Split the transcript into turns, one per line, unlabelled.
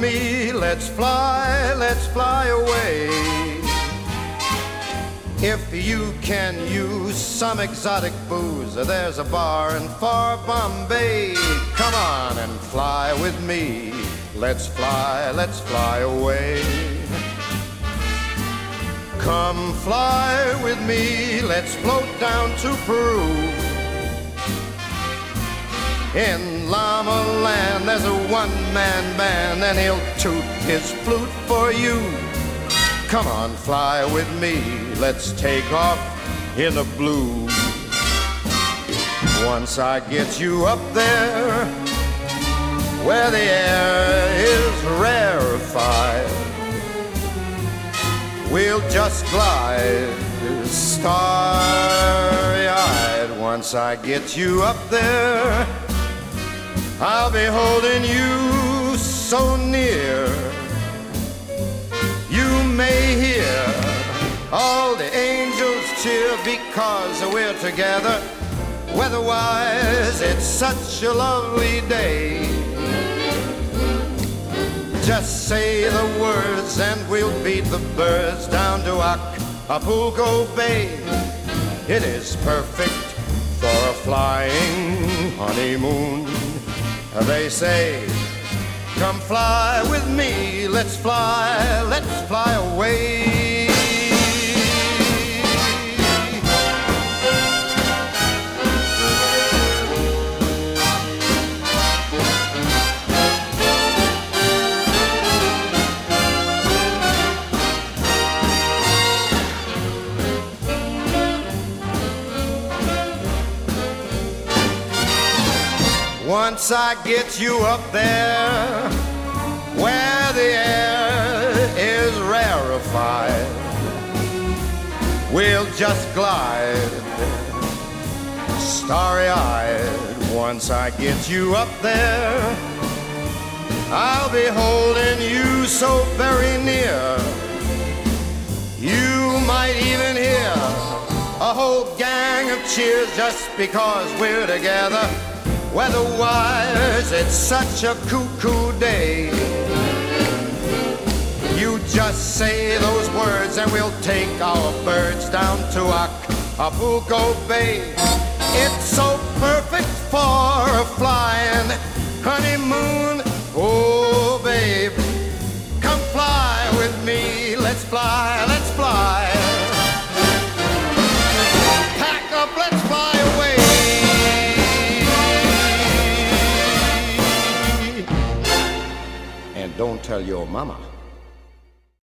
me, let's fly away. If you can use some exotic booze, there's a bar in far Bombay. Come on and fly with me, let's fly away. Come fly with me, let's float down to Peru. In Llama Land there's a one-man band, and he'll toot his flute for you. Come on, fly with me, let's take off in the blue. Once I get you up there, where the air is rarefied, we'll just glide starry-eyed. Once I get you up there, I'll be holding you so near. You may hear all the angels cheer because we're together. Weather-wise, it's such a lovely day. Just say the words and we'll beat the birds down to Acapulco Bay. It is perfect for a flying honeymoon. They say, come fly with me, let's fly away. Once I get you up there, where the air is rarefied, we'll just glide starry-eyed. Once I get you up there, I'll be holding you so very near. You might even hear a whole gang of cheers just because we're together. Weather-wise, it's such a cuckoo day. You just say those words and we'll take our birds down to Acapulco Bay. It's so perfect for a flying honeymoon. Oh, babe, come fly with me. Let's fly. Pack up, let's fly away. And don't tell your mama.